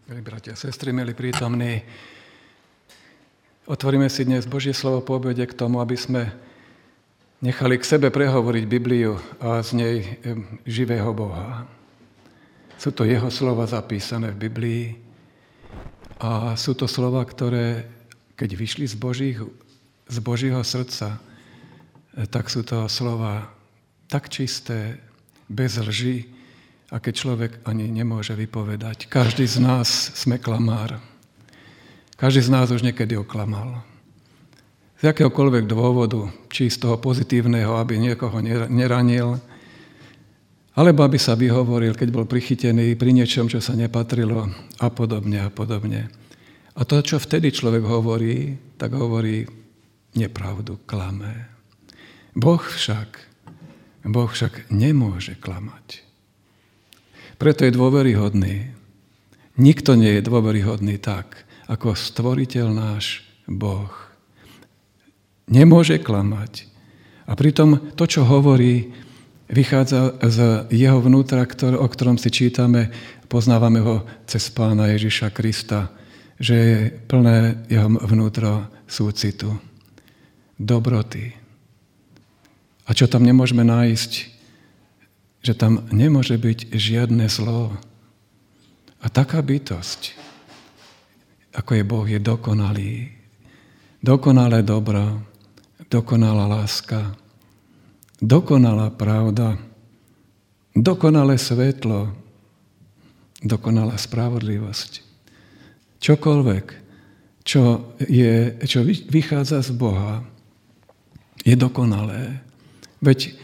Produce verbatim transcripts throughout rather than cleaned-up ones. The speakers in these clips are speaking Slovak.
Milí bratia, sestry, milí prítomní, otvoríme si dnes Božie slovo po obede k tomu, aby sme nechali k sebe prehovoriť Bibliu a z nej živého Boha. Sú to jeho slova zapísané v Biblii a sú to slova, ktoré, keď vyšli z, Božích, z Božieho srdca, tak sú to slova tak čisté, bez lži, aké človek ani nemôže vypovedať. Každý z nás sme klamár. Každý z nás už niekedy oklamal. Z akéhokoľvek dôvodu, či z toho pozitívneho, aby niekoho neranil, alebo aby sa vyhovoril, keď bol prichytený pri niečom, čo sa nepatrilo, a podobne, a podobne. A to, čo vtedy človek hovorí, tak hovorí nepravdu, klame. Boh však, Boh však nemôže klamať. Preto je dôveryhodný. Nikto nie je dôveryhodný tak, ako stvoriteľ náš Boh. Nemôže klamať. A pritom to, čo hovorí, vychádza z jeho vnútra, o ktorom si čítame, poznávame ho cez Pána Ježiša Krista, že je plné jeho vnútro súcitu, dobroty. A čo tam nemôžeme nájsť? Že tam nemôže byť žiadne zlo. A taká bytosť, ako je Boh, je dokonalý. Dokonalé dobro, dokonalá láska, dokonalá pravda, dokonalé svetlo, dokonalá spravodlivosť. Čokoľvek, čo, je, čo vychádza z Boha, je dokonalé. Veď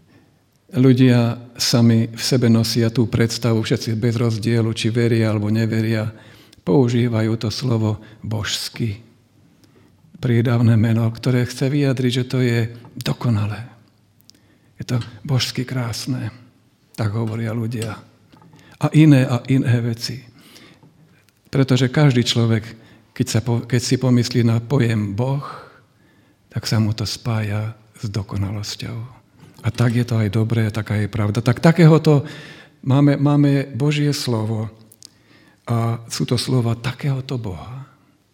ľudia sami v sebe nosia tú predstavu, všetci bez rozdielu, či veria alebo neveria, používajú to slovo božský. Prídavné meno, ktoré chce vyjadriť, že to je dokonalé. Je to božsky krásne. Tak hovoria ľudia. A iné a iné veci. Pretože každý človek, keď, sa, keď si pomyslí na pojem Boh, tak sa mu to spája s dokonalosťou. A tak je to aj dobré, taká je pravda. Tak takéhoto máme, máme Božie slovo a sú to slova takéhoto Boha.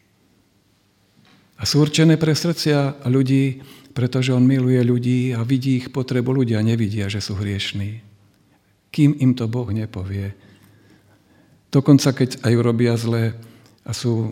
A sú určené pre srdcia ľudí, pretože on miluje ľudí a vidí ich potrebu. Ľudia nevidia, že sú hriešní. Kým im to Boh nepovie. Dokonca, keď aj robia zle a sú e,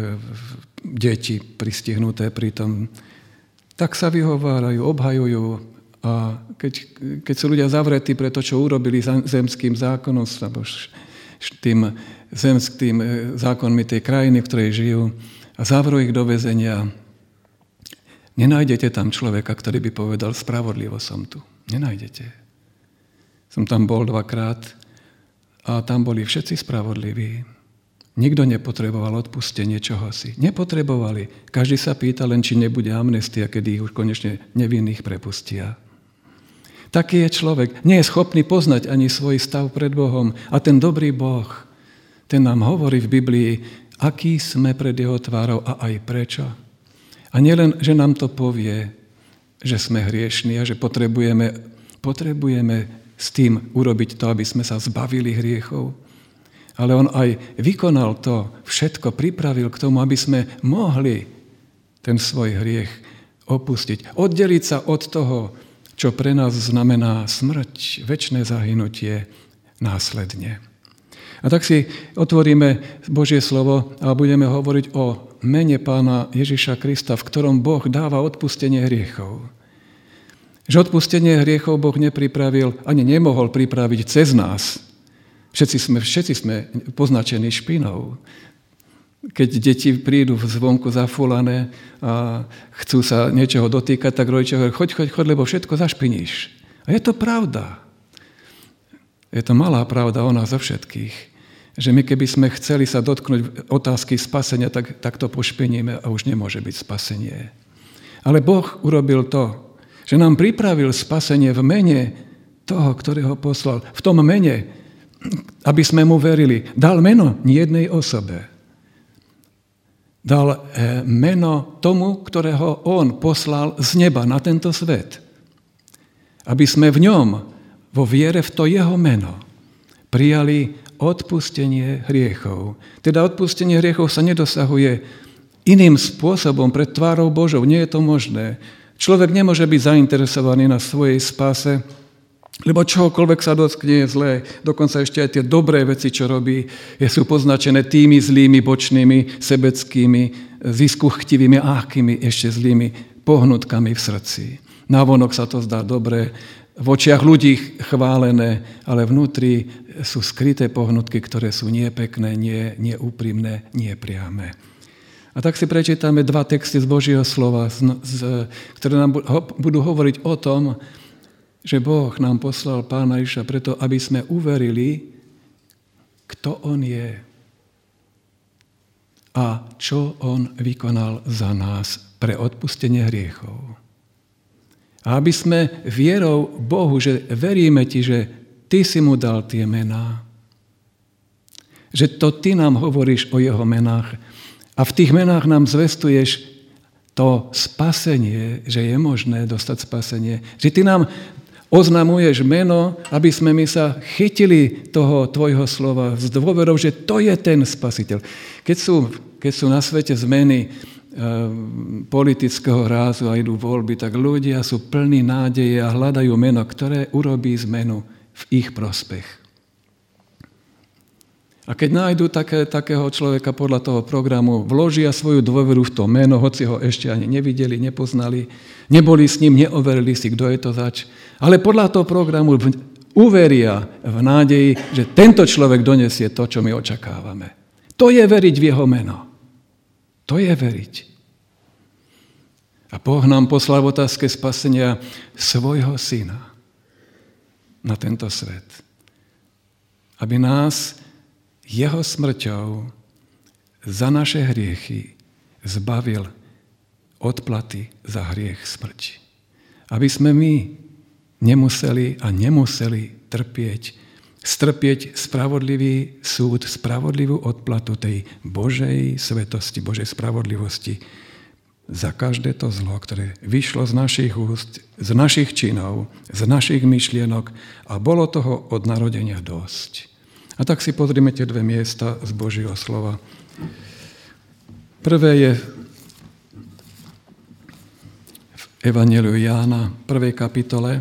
deti pristihnuté pri tom, tak sa vyhovárajú, obhajujú. A keď, keď sú ľudia zavretí pre to, čo urobili zemským zákonom, alebo tým zemským zákonmi tej krajiny, v ktorej žijú, a zavrú ich do väzenia, nenájdete tam človeka, ktorý by povedal, spravodlivo som tu. Nenájdete. Som tam bol dvakrát a tam boli všetci spravodliví. Nikto nepotreboval odpustenie čohosi. Nepotrebovali. Každý sa pýta len, či nebude amnestia, kedy ich už konečne nevinných prepustia. Taký je človek. Nie je schopný poznať ani svoj stav pred Bohom. A ten dobrý Boh, ten nám hovorí v Biblii, aký sme pred jeho tvárou a aj prečo. A nielen, že nám to povie, že sme hriešni a že potrebujeme, potrebujeme s tým urobiť to, aby sme sa zbavili hriechov, ale on aj vykonal to, všetko pripravil k tomu, aby sme mohli ten svoj hriech opustiť. Oddeliť sa od toho, čo pre nás znamená smrť, večné zahynutie následne. A tak si otvoríme Božie slovo a budeme hovoriť o mene Pána Ježiša Krista, v ktorom Boh dáva odpustenie hriechov. Že odpustenie hriechov Boh nepripravil, ani nemohol pripraviť cez nás. Všetci sme, všetci sme poznačení špinou. Keď deti prídu zvonku zafúlané a chcú sa niečoho dotýkať, tak rodičia hovorí, choď, choď, choď, lebo všetko zašpiníš. A je to pravda. Je to malá pravda o nás, o všetkých. Že my, keby sme chceli sa dotknúť otázky spasenia, tak, tak to pošpiníme a už nemôže byť spasenie. Ale Boh urobil to, že nám pripravil spasenie v mene toho, ktorého poslal. V tom mene, aby sme mu verili. Dal meno nie jednej osobe. Dal meno tomu, ktorého on poslal z neba na tento svet. Aby sme v ňom, vo viere v to jeho meno, prijali odpustenie hriechov. Teda odpustenie hriechov sa nedosahuje iným spôsobom pred tvárou Božou. Nie je to možné. Človek nemôže byť zainteresovaný na svojej spáse, lebo čohokoľvek sa dotkne je zlé. Dokonca ešte aj tie dobré veci, čo robí, sú poznačené tými zlými, bočnými, sebeckými, ziskuchtivými a akými ešte zlými pohnutkami v srdci. Návonok sa to zdá dobre, v očiach ľudí chválené, ale vnútri sú skryté pohnutky, ktoré sú nie pekné, nie, nie úprimné, nie priame. A tak si prečítame dva texty z Božieho slova, z, z, ktoré nám budú hovoriť o tom, že Boh nám poslal Pána Ježiša preto, aby sme uverili, kto On je a čo On vykonal za nás pre odpustenie hriechov. A aby sme vierou Bohu, že veríme Ti, že Ty si mu dal tie mená, že to Ty nám hovoríš o Jeho menách a v tých menách nám zvestuješ to spasenie, že je možné dostať spasenie, že Ty nám oznamuješ meno, aby sme my sa chytili toho tvojho slova s dôverou, že to je ten spasiteľ. Keď sú, keď sú na svete zmeny e, politického rázu a idú voľby, tak ľudia sú plní nádeje a hľadajú meno, ktoré urobí zmenu v ich prospech. A keď nájdú také, takého človeka podľa toho programu, vložia svoju dôveru v to meno, hoci ho ešte ani nevideli, nepoznali, neboli s ním, neoverili si, kto je to zač. Ale podľa toho programu uveria v nádeji, že tento človek donesie to, čo my očakávame. To je veriť v jeho meno. To je veriť. A Boh nám poslal v otázke spasenia svojho syna na tento svet. Aby nás jeho smrťou za naše hriechy zbavil odplaty za hriech smrti. Aby sme my nemuseli a nemuseli trpieť, strpieť spravodlivý súd, spravodlivú odplatu tej Božej svetosti, Božej spravodlivosti za každé to zlo, ktoré vyšlo z našich úst, z našich činov, z našich myšlienok a bolo toho od narodenia dosť. A tak si pozrime tie dve miesta z Božieho slova. Prvé je v Evanjeliu Jána, prvej kapitole.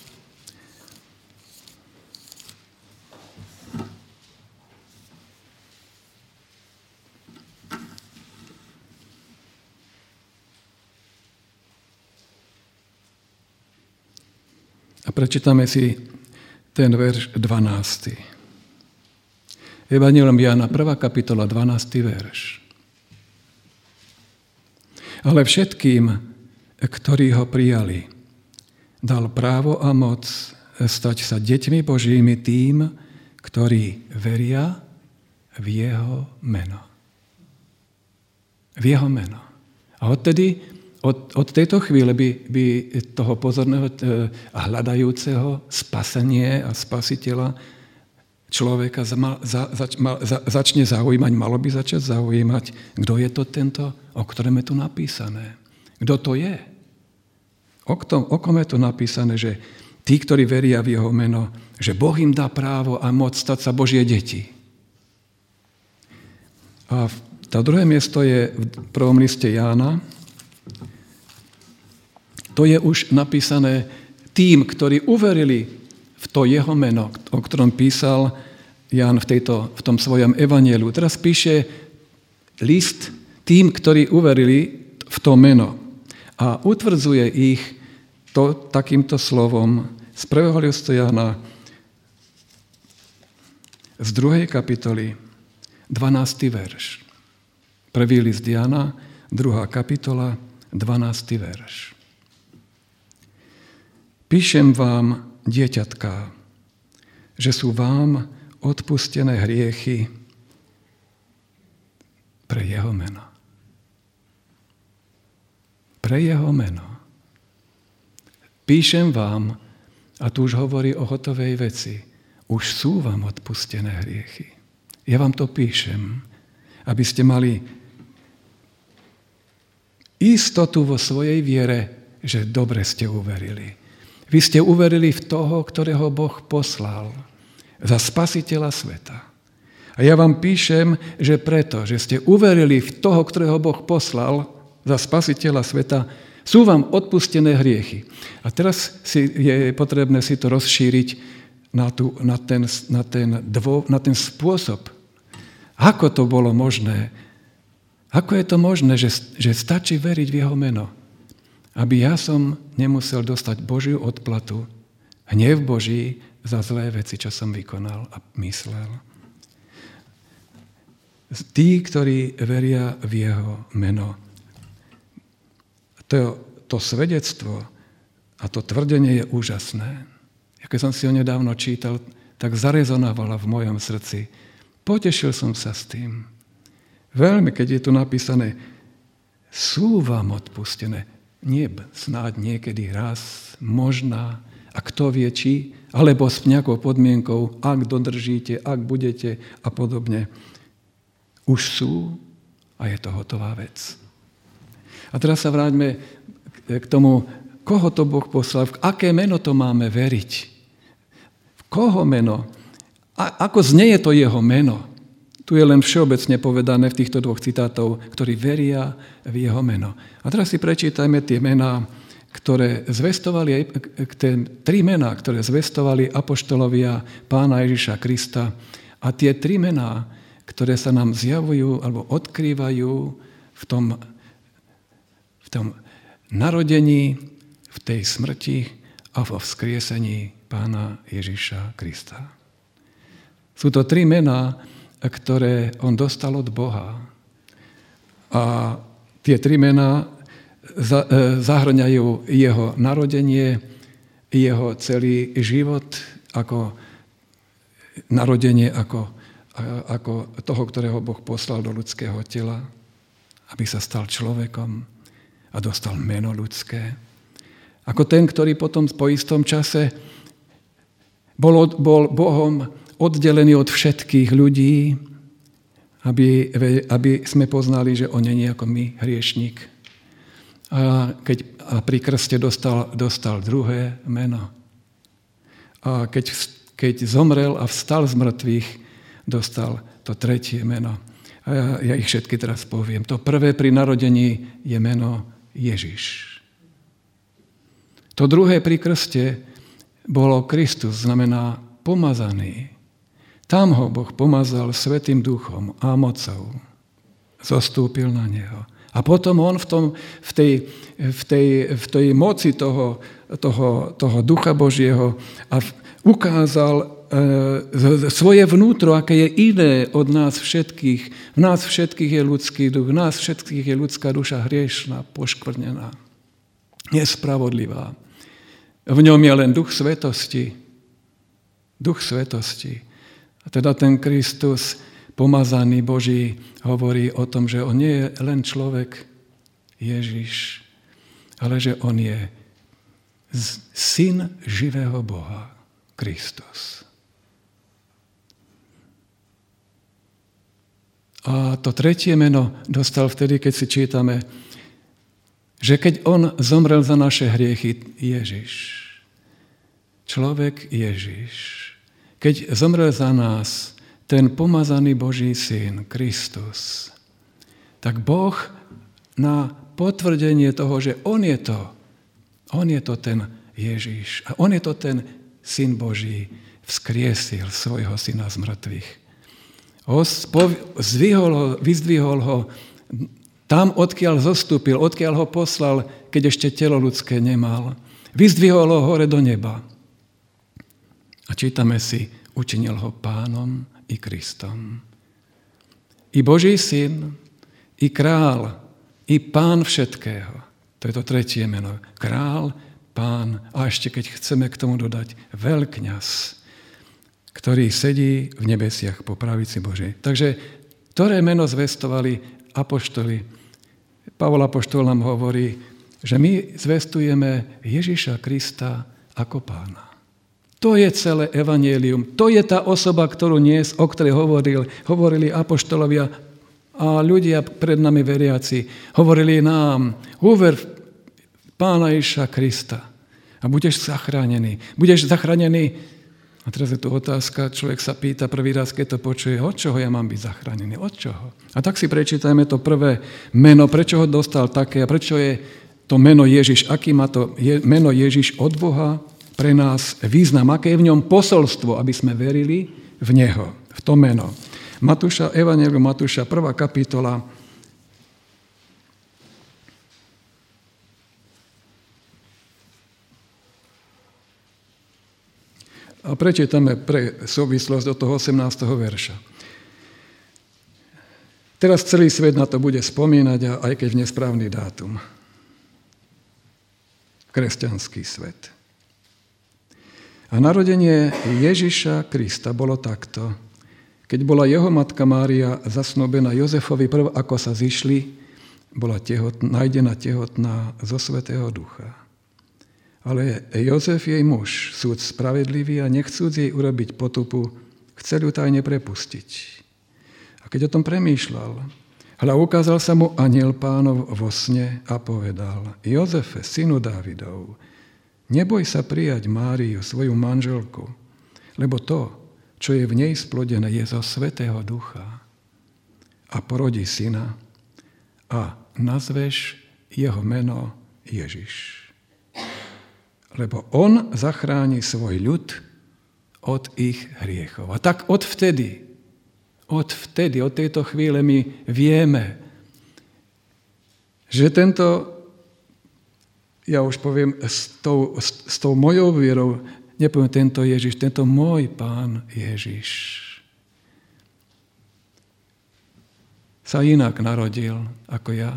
A prečítame si ten verš dvanásty. Evanjelium Jána, prvá kapitola, dvanásty verš. Ale všetkým, ktorí ho prijali, dal právo a moc stať sa deťmi Božími tým, ktorí veria v jeho meno. V jeho meno. A odtedy, od, od tejto chvíle by, by toho pozorného a hľadajúceho spasenie a spasiteľa človeka za, za, za, začne zaujímať, malo by začať zaujímať, kto je to tento, o ktorom je tu napísané. Kto to je? O, tom, o kom je to napísané, že tí, ktorí veria v jeho meno, že Boh im dá právo a moc stať sa Božie deti. A to druhé miesto je v prvom liste Jána. To je už napísané tým, ktorí uverili v to jeho meno, o ktorom písal Ján v, tejto, v tom svojom evanjeliu. Teraz píše list tým, ktorí uverili v to meno. A utvrdzuje ich to takýmto slovom z prvého listu Jána z druhej kapitoly, dvanásty verš. Prvý list Jána, druhá kapitola, dvanásty verš. Píšem vám, dieťatká, že sú vám odpustené hriechy pre jeho meno. Pre jeho meno. Píšem vám, a tu už hovorí o hotovej veci, už sú vám odpustené hriechy. Ja vám to píšem, aby ste mali istotu vo svojej viere, že dobre ste uverili. Vy ste uverili v toho, ktorého Boh poslal za spasiteľa sveta. A ja vám píšem, že preto, že ste uverili v toho, ktorého Boh poslal za spasiteľa sveta, sú vám odpustené hriechy. A teraz si je potrebné si to rozšíriť na, tú, na, ten, na, ten dvo, na ten spôsob. Ako to bolo možné? Ako je to možné, že, že stačí veriť v jeho meno? Aby ja som nemusel dostať Božiu odplatu, hnev Boží za zlé veci, čo som vykonal a myslel. Tí, ktorí veria v jeho meno. To, to svedectvo a to tvrdenie je úžasné. Keď som si ho nedávno čítal, tak zarezonovala v mojom srdci. Potešil som sa s tým. Veľmi, keď je tu napísané, sú vám odpustené. Nie, snáď niekedy raz, možná, a kto vie či, alebo s nejakou podmienkou, ak dodržíte, ak budete a podobne. Už sú a je to hotová vec. A teraz sa vráťme k tomu, koho to Boh poslal, v aké meno to máme veriť. V koho meno? A ako znieje to jeho meno? Tu je len všeobecne povedané v týchto dvoch citátov, ktorí veria v jeho meno. A teraz si prečítajme tie mená, ktoré zvestovali, tie tri mená, ktoré zvestovali apoštolovia Pána Ježiša Krista. A tie tri mená, ktoré sa nám zjavujú alebo odkrývajú v tom, v tom narodení, v tej smrti a vo vzkriesení Pána Ježiša Krista. Sú to tri mená, ktoré on dostal od Boha. A tie tri mená zahrňajú jeho narodenie, jeho celý život, ako narodenie, ako ako toho, ktorého Boh poslal do ľudského tela, aby sa stal človekom a dostal meno ľudské. Ako ten, ktorý potom po istom čase bol, bol Bohom oddelený od všetkých ľudí, aby, aby sme poznali, že on nie je ako my, hriešnik. A, keď, a pri krste dostal, dostal druhé meno. A keď, keď zomrel a vstal z mŕtvych, dostal to tretie meno. A ja, ja ich všetky teraz poviem. To prvé pri narodení je meno Ježiš. To druhé pri krste bolo Kristus, znamená pomazaný. Tam ho Boh pomazal Svätým Duchom a mocou. Zostúpil na neho. A potom on v, tom, v, tej, v, tej, v tej moci toho, toho, toho Ducha Božieho a ukázal svoje vnútro, aké je iné od nás všetkých. V nás všetkých je ľudský duch, v nás všetkých je ľudská duša hriešná, poškvrnená, nespravodlivá. V ňom je len duch svetosti. Duch svetosti. A teda ten Kristus, pomazaný Boží, hovorí o tom, že on nie je len človek Ježiš, ale že on je syn živého Boha, Kristus. A to tretie meno dostal vtedy, keď si čítame, že keď on zomrel za naše hriechy, Ježiš, človek Ježiš, keď zomrel za nás ten pomazaný Boží syn, Kristus, tak Boh na potvrdenie toho, že on je to, on je to ten Ježiš a on je to ten syn Boží, vzkriesil svojho syna z mŕtvych. Zdvihol ho, vyzdvihol ho tam, odkiaľ zostúpil, odkiaľ ho poslal, keď ešte telo ľudské nemal. Vyzdvihol ho hore do neba. A čítame si, učinil ho Pánom i Kristom. I Boží syn, i král, i Pán všetkého. To je to tretie meno. Král, Pán a ešte keď chceme k tomu dodať veľkňaz, ktorý sedí v nebesiach po pravici Božej. Takže, ktoré meno zvestovali apoštoli? Pavol apoštol nám hovorí, že my zvestujeme Ježiša Krista ako Pána. To je celé evanjelium. To je tá osoba, ktorú dnes, o ktorej hovoril, hovorili apoštolovia a ľudia pred nami veriaci. Hovorili nám, uver Pána Ježiša Krista a budeš zachránený. Budeš zachránený A teraz je tu otázka, človek sa pýta prvý raz, keď to počuje, od čoho ja mám byť zachránený, od čoho? A tak si prečítajme to prvé meno, prečo ho dostal také a prečo je to meno Ježiš, aký má to je, meno Ježiš od Boha pre nás význam, aké je v ňom posolstvo, aby sme verili v Neho, v to meno. Matúša, Evangelium Matúša, prvá kapitola, a prečítame pre súvislosť do toho osemnásteho verša. Teraz celý svet na to bude spomínať, a aj keď v nesprávny dátum. Kresťanský svet. A narodenie Ježiša Krista bolo takto. Keď bola jeho matka Mária zasnúbená Jozefovi, prv ako sa zišli, bola tehotná, nájdená tehotná zo Svätého Ducha. Ale Jozef, jej muž, súd spravedlivý a nechcúc jej urobiť potupu, chcel ju tajne prepustiť. A keď o tom premýšľal, hľa ukázal sa mu anjel Pánov vo sne a povedal: Jozefe, synu Dávidov, neboj sa prijať Máriu, svoju manželku, lebo to, čo je v nej splodené, je zo Svätého Ducha. A porodí syna a nazveš jeho meno Ježiš. Lebo on zachráni svoj ľud od ich hriechov. A tak odvtedy, odvtedy, od tejto chvíle my vieme, že tento, ja už poviem, s tou, s, s tou mojou vierou, nepoviem tento Ježiš, tento môj Pán Ježiš sa inak narodil ako ja.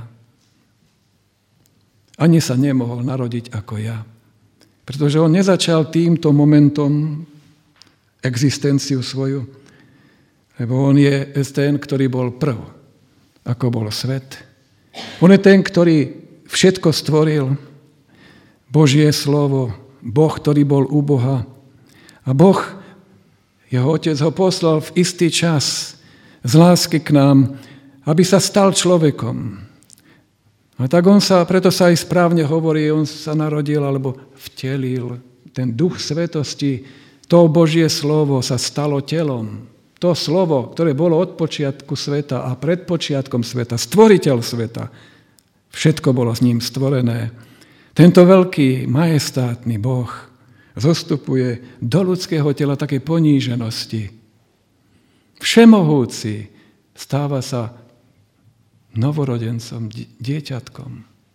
Ani sa nemohol narodiť ako ja. Pretože on nezačal týmto momentom existenciu svoju, lebo on je ten, ktorý bol prv, ako bol svet. On je ten, ktorý všetko stvoril, Božie slovo, Boh, ktorý bol u Boha. A Boh, jeho otec, ho poslal v istý čas z lásky k nám, aby sa stal človekom. A tak on sa, preto sa aj správne hovorí, on sa narodil alebo vtelil. Ten duch svetosti, to Božie slovo sa stalo telom. To slovo, ktoré bolo od počiatku sveta a pred počiatkom sveta, stvoriteľ sveta, všetko bolo s ním stvorené. Tento veľký, majestátny Boh zostupuje do ľudského tela takej poníženosti. Všemohúci stáva sa novorodencom, dieťatkom.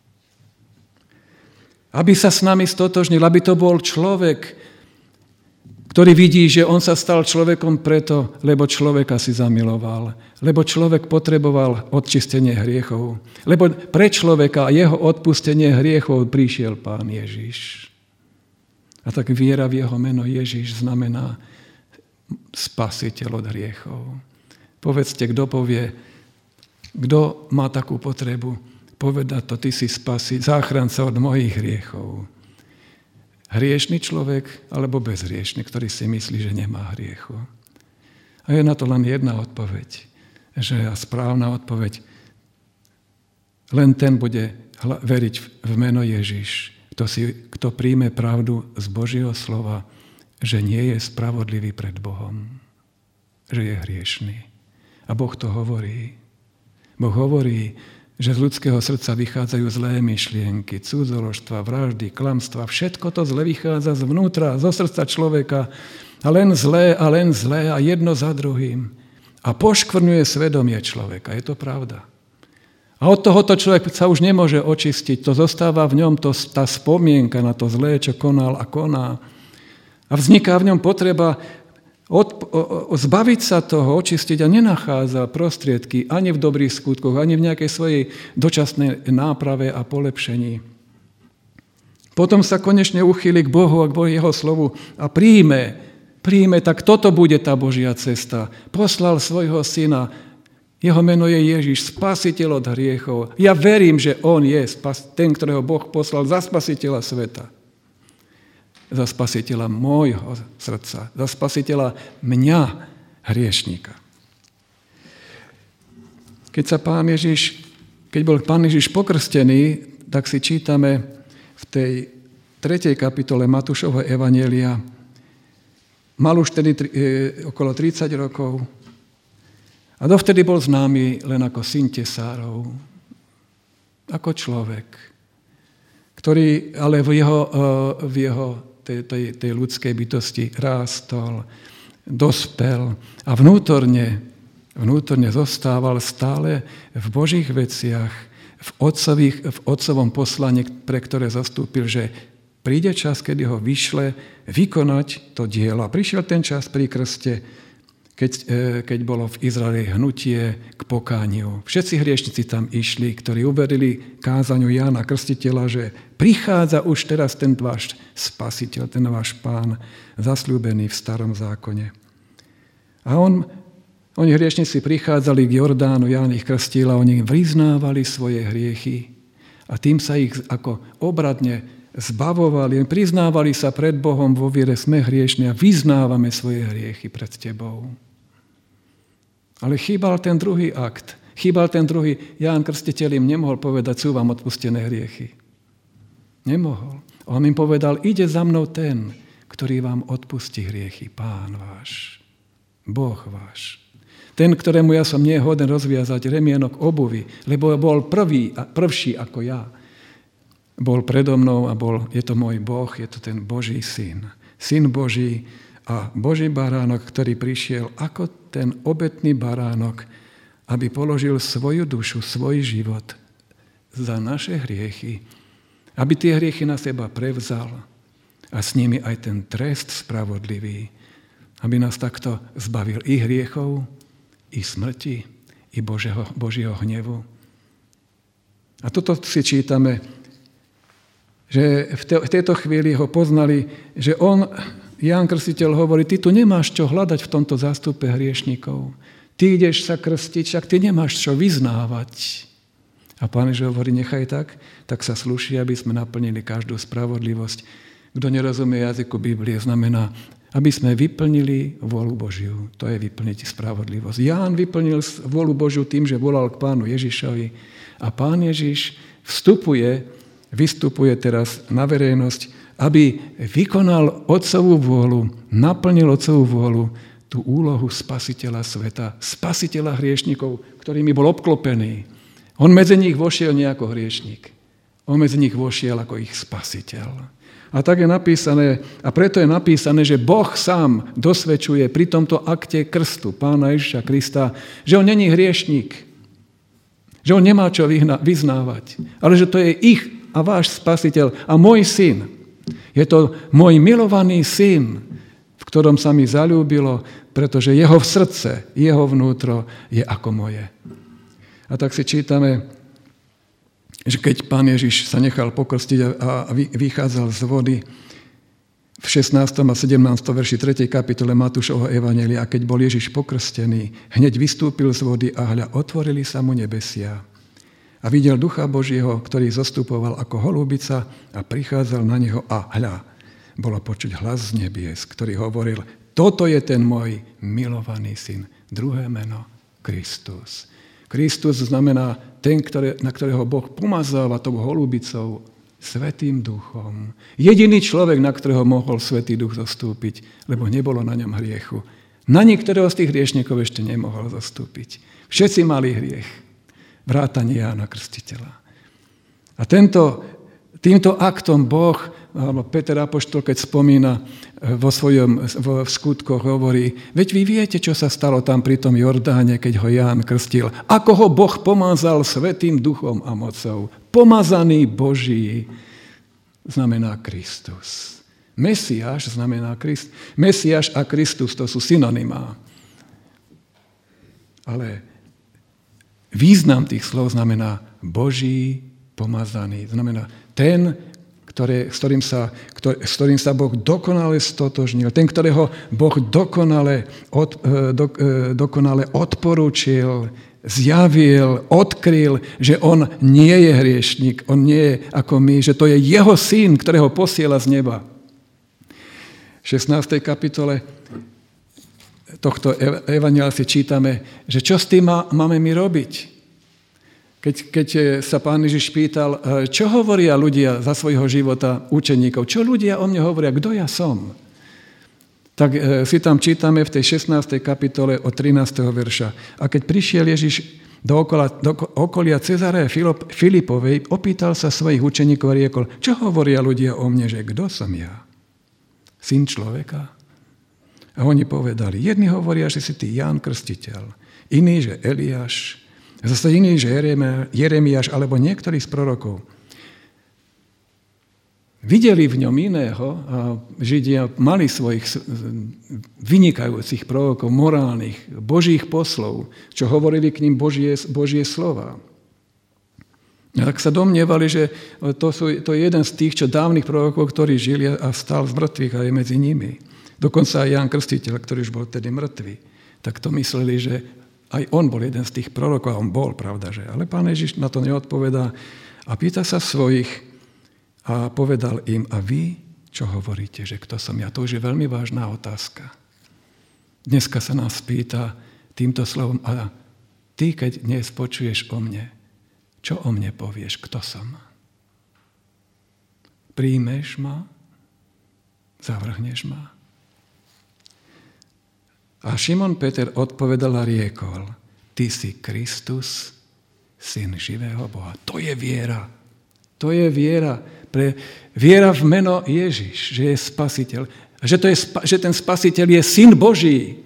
Aby sa s nami stotožnil, aby to bol človek, ktorý vidí, že on sa stal človekom preto, lebo človeka si zamiloval, lebo človek potreboval odčistenie hriechov, lebo pre človeka a jeho odpustenie hriechov prišiel Pán Ježiš. A tak viera v jeho meno Ježiš znamená spasiteľ od hriechov. Povedzte, kto povie, kto má takú potrebu povedať to, ty si spasi, záchranca od mojich hriechov. Hriešný človek alebo bezhriešný, ktorý si myslí, že nemá hriechu. A je na to len jedna odpoveď, že správna odpoveď, len ten bude veriť v meno Ježiš, kto, si, kto príjme pravdu z Božieho slova, že nie je spravodlivý pred Bohom, že je hriešný. A Boh to hovorí. Boh hovorí, že z ľudského srdca vychádzajú zlé myšlienky, cudzoložstva, vraždy, klamstva. Všetko to zle vychádza zvnútra, zo srdca človeka. A len zlé, a len zlé, a jedno za druhým. A poškvrňuje svedomie človeka. Je to pravda. A od tohoto človek sa už nemôže očistiť. To zostáva v ňom to, tá spomienka na to zlé, čo konal a koná. A vzniká v ňom potreba Od, o, o, zbaviť sa toho, očistiť a nenachádza prostriedky ani v dobrých skutkoch, ani v nejakej svojej dočasnej náprave a polepšení. Potom sa konečne uchýli k Bohu a k jeho slovu a príjme, príjme, tak toto bude tá Božia cesta. Poslal svojho syna, jeho meno je Ježiš, spasiteľ od hriechov. Ja verím, že on je ten, ktorého Boh poslal za spasiteľa sveta. Za spasiteľa môjho srdca, za spasiteľa mňa, hriešníka. Keď sa Pán Ježiš, keď bol Pán Ježiš pokrstený, tak si čítame v tej tretej kapitole Matúšovho evanjelia Mal už tedy tri, e, okolo tridsať rokov a dovtedy bol známy len ako syn tesárov, ako človek, ktorý ale v jeho, e, v jeho tej, tej, tej ľudskej bytosti rástol, dospel a vnútorne, vnútorne zostával stále v Božích veciach, v, otcových, v otcovom poslaní, pre ktoré zastúpil, že príde čas, kedy ho vyšle vykonať to dielo. A prišiel ten čas pri krste, keď, keď bolo v Izraeli hnutie k pokániu. Všetci hriešnici tam išli, ktorí uverili kázaniu Jána Krstiteľa, že prichádza už teraz ten váš spasiteľ, ten váš pán, zasľúbený v starom zákone. A on, oni hriešnici prichádzali k Jordánu, Ján ich krstil a oni vyznávali svoje hriechy a tým sa ich ako obradne zbavovali, priznávali sa pred Bohom vo viere, sme hriešni a vyznávame svoje hriechy pred tebou. Ale chýbal ten druhý akt. Chýbal ten druhý. Ján Krstiteľ im nemohol povedať, sú vám odpustené hriechy. Nemohol. On im povedal, ide za mnou ten, ktorý vám odpustí hriechy. Pán váš. Boh váš. Ten, ktorému ja som nehoden rozviazať remienok obuvy, lebo bol prvý, prvší ako ja. Bol predo mnou a bol, je to môj Boh, je to ten Boží syn. Syn Boží a Boží baránok, ktorý prišiel ako ten obetný baránok, aby položil svoju dušu, svoj život za naše hriechy, aby tie hriechy na seba prevzal a s nimi aj ten trest spravodlivý, aby nás takto zbavil i hriechov, i smrti, i Božieho, Božieho hnevu. A toto si čítame, že v tejto chvíli ho poznali, že on, Ján Krstiteľ hovorí, ty tu nemáš čo hľadať v tomto zástupe hriešnikov. Ty ideš sa krstiť, však ty nemáš čo vyznávať. A Pán Ježiš hovorí, nechaj tak, tak sa slúši, aby sme naplnili každú spravodlivosť. Kto nerozumie jazyku Biblie, znamená, aby sme vyplnili vôľu Božiu. To je vyplniť spravodlivosť. Ján vyplnil vôľu Božiu tým, že volal k Pánu Ježišovi a Pán Ježiš vstupuje, vystupuje teraz na verejnosť, aby vykonal Otcovú vôľu, naplnil Otcovú vôľu, tú úlohu spasiteľa sveta, spasiteľa hriešnikov, ktorými bol obklopený. On medzi nich vošiel nie ako hriešnik. On medzi nich vošiel ako ich spasiteľ. A tak je napísané, a preto je napísané, že Boh sám dosvedčuje pri tomto akte krstu Pána Ježiša Krista, že on není hriešnik, že on nemá čo vyznávať, ale že to je ich a váš spasiteľ a môj syn. Je to môj milovaný syn, v ktorom sa mi zaľúbilo, pretože jeho srdce, jeho vnútro je ako moje. A tak si čítame, že keď Pán Ježiš sa nechal pokrstiť a vychádzal z vody v šestnástom a sedemnástom verši tretej kapitole Matúšovho evanjelia, a keď bol Ježiš pokrstený, hneď vystúpil z vody a hľa, otvorili sa mu nebesia. A videl Ducha Božieho, ktorý zostupoval ako holúbica a prichádzal na neho a hľa, bolo počuť hlas z nebies, ktorý hovoril, toto je ten môj milovaný syn. Druhé meno, Kristus. Kristus znamená ten, ktoré, na ktorého Boh pomazáva tou holúbicou, Svätým Duchom. Jediný človek, na ktorého mohol Svätý Duch zostúpiť, lebo nebolo na ňom hriechu. Na niektorého z tých hriešnikov ešte nemohol zostúpiť. Všetci mali hriech. Vrátane Jána Krstiteľa. A tento, týmto aktom Boh, alebo Peter Apoštol, keď spomína vo svojom v skutkoch, hovorí, veď vy viete, čo sa stalo tam pri tom Jordáne, keď ho Ján krstil. Ako ho Boh pomazal Svätým Duchom a mocou. Pomazaný Boží znamená Kristus. Mesiáš znamená Kristus. Mesiáš a Kristus, to sú synonymá. Ale význam tých slov znamená Boží pomazaný. Znamená ten, ktoré, s, ktorým sa, ktorý, s ktorým sa Boh dokonale stotožnil. Ten, ktorého Boh dokonale, od, do, dokonale odporúčil, zjavil, odkryl, že on nie je hriešnik, on nie je ako my, že to je jeho syn, ktorého posiela z neba. V šestnástej kapitole tohto evanjelia si čítame, že čo s tým má, máme my robiť? Keď, keď sa Pán Ježiš pýtal, čo hovoria ľudia za svojho života učeníkov, čo ľudia o mne hovoria, kto ja som? tak si tam čítame v tej šestnástej kapitole od trinásteho verša. A keď prišiel Ježiš do, okola, do okolia Cezareje Filipovej, opýtal sa svojich učeníkov a riekol, čo hovoria ľudia o mne, že kto som ja? Syn človeka? A oni povedali, jedni hovoria, že si ty Ján Krstiteľ, iní, že Eliáš, zase iní, že Jeremiáš, alebo niektorý z prorokov. Videli v ňom iného a Židia mali svojich vynikajúcich prorokov, morálnych, božích poslov, čo hovorili k ním Božie, Božie slova. A tak sa domnievali, že to, sú, to je jeden z tých, čo dávnych prorokov, ktorí žili a vstal z mŕtvych a je medzi nimi. Dokonca aj Ján Krstiteľ, ktorý už bol tedy mŕtvy. Tak to mysleli, že aj on bol jeden z tých prorokov, a on bol, pravda, že? Ale Pán Ježiš na to neodpovedá a pýta sa svojich, a povedal im, a vy, čo hovoríte, že kto som ja? To už je veľmi vážna otázka. Dneska sa nás pýta týmto slovom, a ty, keď dnes počuješ o mne, čo o mne povieš, kto som? Príjmeš ma? Zavrhneš ma? A Šimon Peter odpovedal a riekol, ty si Kristus, syn živého Boha. To je viera. To je viera. Pre viera v meno Ježiš, že je spasiteľ. A že, to je, že ten spasiteľ je syn Boží.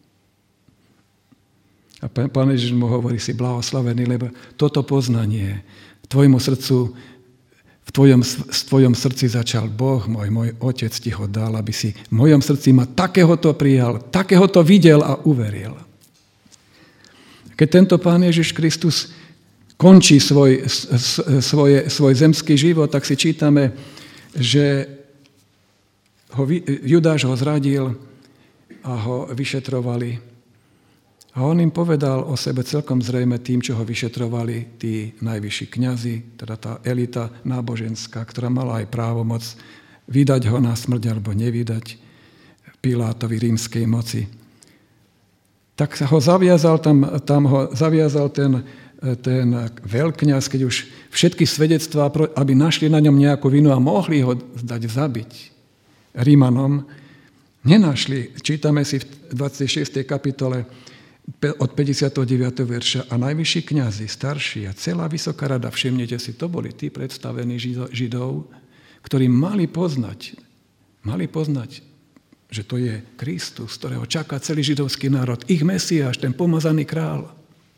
A Pán Ježiš mu hovorí, si blahoslavený, lebo toto poznanie tvojmu srdcu, v tvojom, v tvojom srdci začal Boh môj, môj Otec ti ho dal, aby si v mojom srdci ma takéhoto prijal, takéhoto videl a uveril. Keď tento Pán Ježiš Kristus končí svoj, svoj, svoj zemský život, tak si čítame, že ho, Judáš ho zradil a ho vyšetrovali. A on im povedal o sebe celkom zrejme tým, čo ho vyšetrovali tí najvyšší kňazi, teda tá elita náboženská, ktorá mala aj právomoc vydať ho na smrť alebo nevydať Pilátovi rímskej moci. Tak sa ho zaviazal, tam, tam ho zaviazal ten ten veľkňaz, keď už všetky svedectvá, aby našli na ňom nejakú vinu a mohli ho dať zabiť Rímanom, nenašli. Čítame si v dvadsiatej šiestej kapitole od päťdesiateho deviateho verša a najvyšší kňazi, starší a celá vysoká rada, všimnite si, to boli tí predstavení Židov, ktorí mali poznať, mali poznať, že to je Kristus, ktorého čaká celý židovský národ, ich Mesiáš, ten pomazaný král.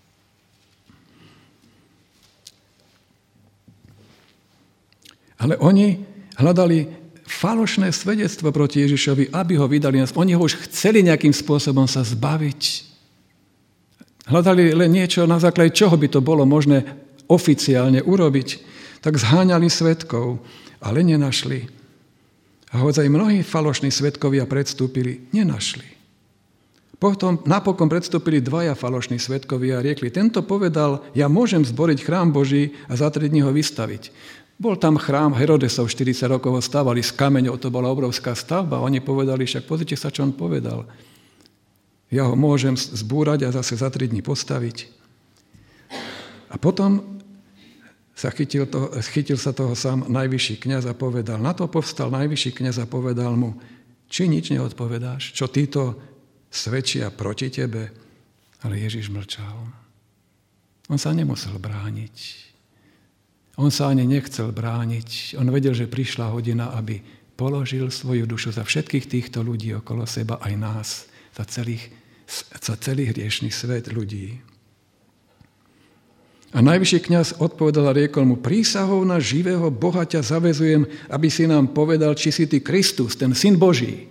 Ale oni hľadali falošné svedectvo proti Ježišovi, aby ho vydali. Oni ho už chceli nejakým spôsobom sa zbaviť. Hľadali len niečo, na základe čoho by to bolo možné oficiálne urobiť. Tak zháňali svedkov, ale nenašli. A hoď aj mnohí falošní svedkovia predstúpili, nenašli. Potom napokon predstúpili dvaja falošní svedkovia a riekli, tento povedal, ja môžem zboriť chrám Boží a za tri dní ho vystaviť. Bol tam chrám Herodesov, štyridsať rokov ho stavali z kameňov, to bola obrovská stavba. Oni povedali, však pozrite sa, čo on povedal. Ja ho môžem zbúrať a zase za tri dní postaviť. A potom sa chytil, to, chytil sa toho sám najvyšší kňaz a povedal, na to povstal najvyšší kňaz a povedal mu, či nič neodpovedáš, čo títo svedčia proti tebe. Ale Ježiš mlčal. On sa nemusel brániť. On sa ani nechcel brániť. On vedel, že prišla hodina, aby položil svoju dušu za všetkých týchto ľudí okolo seba, aj nás, za, celých, za celý hriešný svet ľudí. A najvyšší kňaz odpovedal a riekol mu, prísahou na živého Boha ťa zavezujem, aby si nám povedal, či si ty Kristus, ten syn Boží.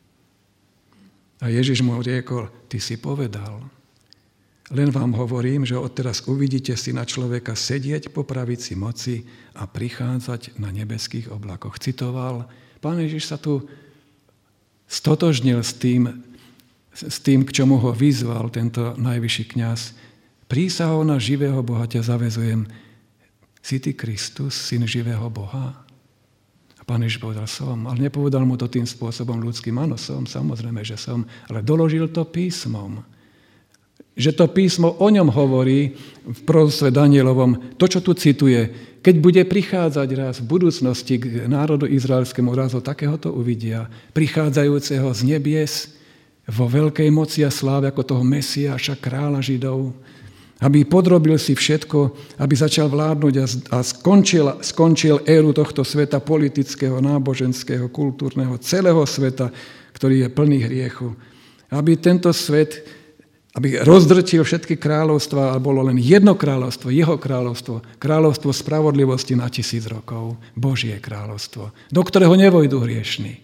A Ježiš mu riekol, ty si povedal. Len vám hovorím, že odteraz uvidíte syna človeka sedieť po pravici moci a prichádzať na nebeských oblakoch. Citoval. Pán Ježiš sa tu stotožnil s tým, s tým, k čomu ho vyzval tento najvyšší kňaz. Prísahou na živého Boha ťa zavezujem. Si ty Kristus, syn živého Boha? A Pán Ježiš povedal, som. Ale nepovedal mu to tým spôsobom ľudským. Áno, som, samozrejme, že som. Ale doložil to písmom. že to písmo o ňom hovorí v proroctve Danielovom, to, čo tu cituje, keď bude prichádzať raz v budúcnosti k národu izraelskému, raz ho takéhoto uvidia, prichádzajúceho z nebies vo veľkej moci a sláve ako toho Mesiáša, kráľa Židov, aby podrobil si všetko, aby začal vládnuť a skončil, skončil éru tohto sveta politického, náboženského, kultúrneho, celého sveta, ktorý je plný hriechu. Aby tento svet, aby rozdrtil všetky kráľovstvá a bolo len jedno kráľovstvo, jeho kráľovstvo, kráľovstvo spravodlivosti na tisíc rokov, Božie kráľovstvo, do ktorého nevojdu hriešni.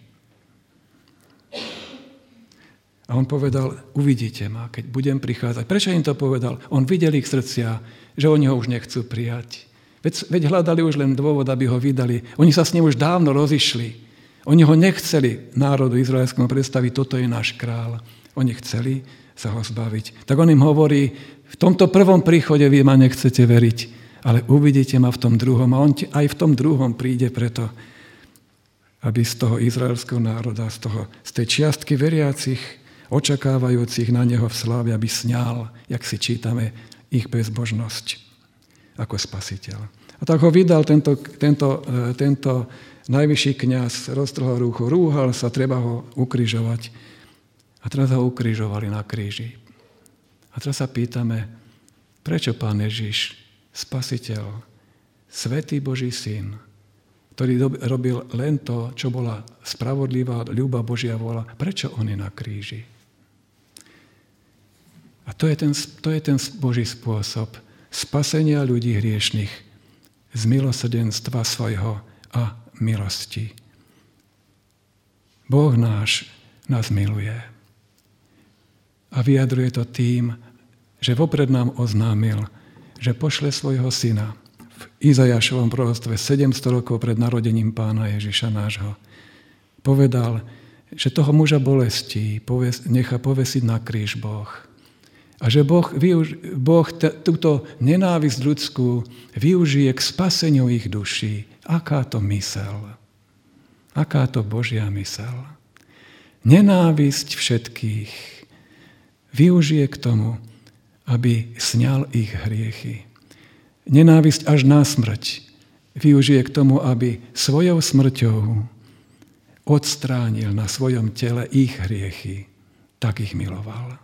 A on povedal, uvidíte ma, keď budem prichádzať. Prečo im to povedal? On videl ich srdcia, že oni ho už nechcú prijať. Veď, veď hľadali už len dôvod, aby ho vydali. Oni sa s ním už dávno rozišli. Oni ho nechceli národu izraelskému predstaviť, toto je náš kráľ. Oni chceli sa ho zbaviť. Tak on im hovorí, v tomto prvom príchode vy ma nechcete veriť, ale uvidíte ma v tom druhom. A on aj v tom druhom príde preto, aby z toho izraelského národa, z, toho, z tej čiastky veriacich, očakávajúcich na neho v sláve, aby sňal, jak si čítame, ich bezbožnosť ako spasiteľ. A tak ho vydal tento, tento, tento najvyšší kňaz, roztrhol rúcho, rúhal sa, treba ho ukrižovať. A teraz ho ukrižovali na kríži. A teraz sa pýtame, prečo Pán Ježiš, spasiteľ, svätý Boží syn, ktorý robil len to, čo bola spravodlivá, ľúba Božia vôľa, prečo on je na kríži? A to je ten, to je ten Boží spôsob spasenia ľudí hriešnych z milosrdenstva svojho a milosti. Boh náš nás miluje. A vyjadruje to tým, že vopred nám oznámil, že pošle svojho syna v Izajašovom proroctve sedemsto rokov pred narodením Pána Ježiša nášho. Povedal, že toho muža bolestí nechá povesiť na kríž Boh. A že Boh, využ- boh t- túto nenávisť ľudskú využije k spaseniu ich duší. Aká to mysel? Aká to Božia mysel? Nenávisť všetkých využije k tomu, aby sňal ich hriechy. Nenávisť až na smrť využije k tomu, aby svojou smrťou odstránil na svojom tele ich hriechy. Tak ich miloval.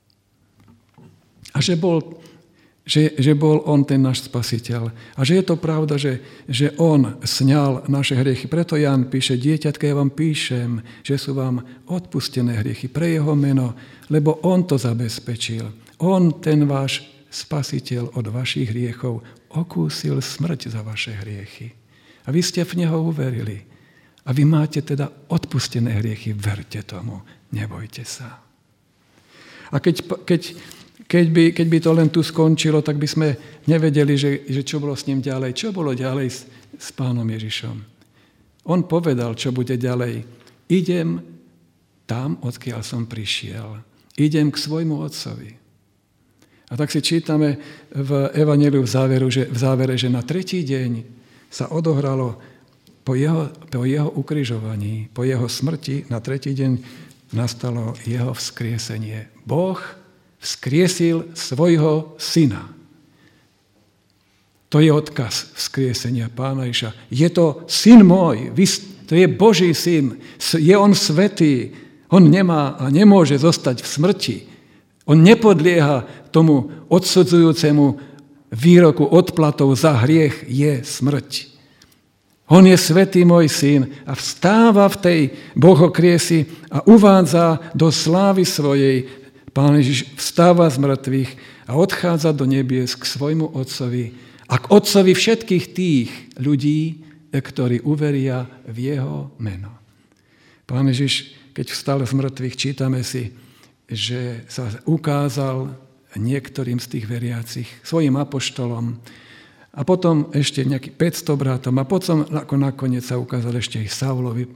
A že bol, že, že bol on ten náš spasiteľ. A že je to pravda, že, že on sňal naše hriechy. Preto Ján píše, dieťatka, ja vám píšem, že sú vám odpustené hriechy pre jeho meno, lebo on to zabezpečil. On, ten váš spasiteľ od vašich hriechov, okúsil smrť za vaše hriechy. A vy ste v neho uverili. A vy máte teda odpustené hriechy. Verte tomu. Nebojte sa. A keď... keď Keď by, keď by to len tu skončilo, tak by sme nevedeli, že, že čo bolo s ním ďalej. Čo bolo ďalej s, s Pánom Ježišom? On povedal, čo bude ďalej. Idem tam, odkiaľ som prišiel. Idem k svojmu otcovi. A tak si čítame v Evanjeliu v, záveru, že, v závere, že na tretí deň sa odohralo po jeho, po jeho ukrižovaní, po jeho smrti, na tretí deň nastalo jeho vzkriesenie. Boh vzkriesil svojho syna. To je odkaz vzkriesenia Pána Ježiša. Je to syn môj, to je Boží syn, je on svätý, on nemá a nemôže zostať v smrti. On nepodlieha tomu odsudzujúcemu výroku odplatov za hriech je smrť. On je svätý môj syn a vstáva v tej bohokriesi a uvádza do slávy svojej. Pán Ježiš vstáva z mŕtvych a odchádza do nebies k svojmu otcovi a k otcovi všetkých tých ľudí, ktorí uveria v jeho meno. Pán Ježiš, keď vstal z mŕtvych, čítame si, že sa ukázal niektorým z tých veriacich, svojim apoštolom a potom ešte nejaký päťsto bratom a potom ako nakoniec sa ukázal ešte aj Saulovi.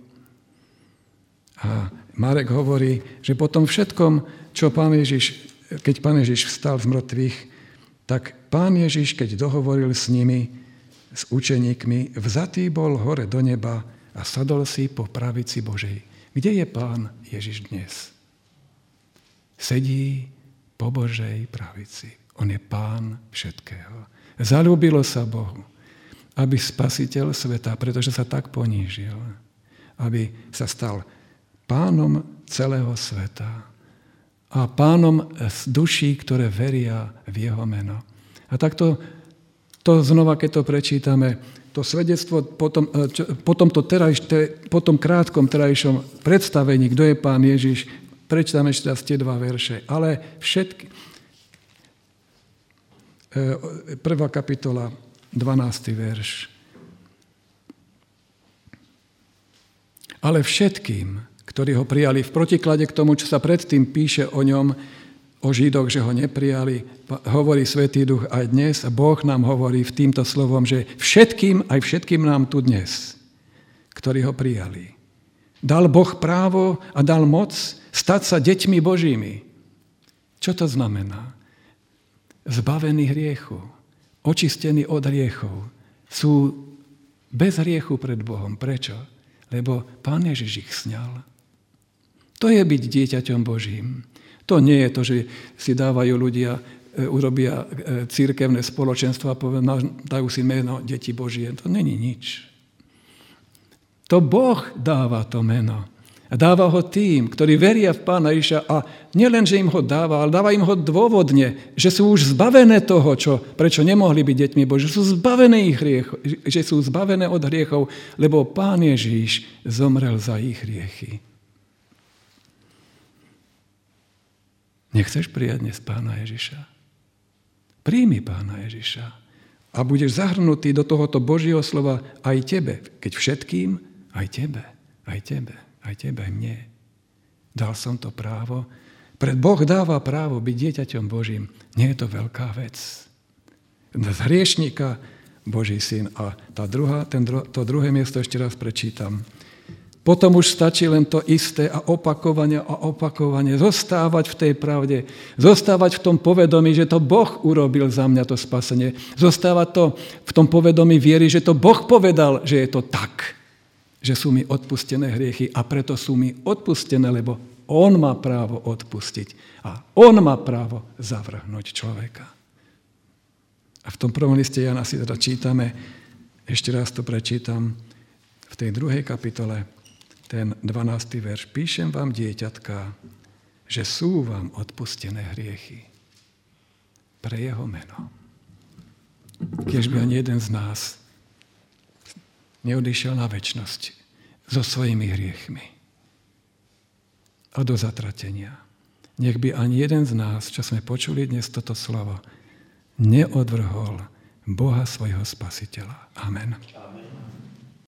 A Marek hovorí, že potom všetkom, čo Pán Ježiš, keď Pán Ježiš vstal z mŕtvych, tak Pán Ježiš, keď dohovoril s nimi, s učeníkmi, vzatý bol hore do neba a sadol si po pravici Božej. Kde je Pán Ježiš dnes? Sedí po Božej pravici. On je Pán všetkého. Zaľúbilo sa Bohu, aby Spasiteľ sveta, pretože sa tak ponížil, aby sa stal Pánom celého sveta a Pánom z duší, ktoré veria v jeho meno. A takto to znova, keď to prečítame, to svedectvo po tom, po tomto terajš, po tom krátkom terajšom predstavení, kto je Pán Ježiš, prečítame ešte raz tie dva verše. Ale všetky, prvá kapitola, dvanásty verš. Ale všetkým, ktorí ho prijali, v protiklade k tomu, čo sa predtým píše o ňom, o Židoch, že ho neprijali, hovorí Svätý Duch aj dnes a Boh nám hovorí v týmto slovom, že všetkým, aj všetkým nám tu dnes, ktorí ho prijali, dal Boh právo a dal moc stať sa deťmi Božími. Čo to znamená? Zbavení hriechu, očistení od hriechov, sú bez hriechu pred Bohom. Prečo? Lebo Pán Ježiš ich sňal. To je byť dieťaťom Božím. To nie je to, že si dávajú ľudia, urobia cirkevné spoločenstvo a dajú si meno deti Božie. To není nič. To Boh dáva to meno. A dáva ho tým, ktorí veria v Pána Ježiša a nielen, že im ho dáva, ale dáva im ho dôvodne, že sú už zbavené toho, čo, prečo nemohli byť deťmi Boží, že sú zbavené ich hriechov, že sú zbavené od hriechov, lebo Pán Ježiš zomrel za ich hriechy. Nechceš prijať dnes Pána Ježiša? Príjmi Pána Ježiša a budeš zahrnutý do tohoto Božieho slova aj tebe, keď všetkým, aj tebe, aj tebe. Aj tebe, aj mne. Dal som to právo. Pred Boh dáva právo byť dieťaťom Božím. Nie je to veľká vec. Z hriešníka Boží syn. A tá druhá, ten, to druhé miesto ešte raz prečítam. Potom už stačí len to isté a opakovanie a opakovanie. Zostávať v tej pravde. Zostávať v tom povedomí, že to Boh urobil za mňa to spasenie. Zostávať to v tom povedomí viery, že to Boh povedal, že je to tak. Že sú mi odpustené hriechy a preto sú mi odpustené, lebo on má právo odpustiť a on má právo zavrhnúť človeka. A v tom prvom liste Jana si teda čítame, ešte raz to prečítam, v tej druhej kapitole, ten dvanásty verš. Píšem vám, dieťatka, že sú vám odpustené hriechy pre jeho meno. Kiežby ani jeden z nás neodišiel na večnosť so svojimi hriechmi a do zatratenia. Nech by ani jeden z nás, čo sme počuli dnes toto slovo, neodvrhol Boha svojho Spasiteľa. Amen. Amen.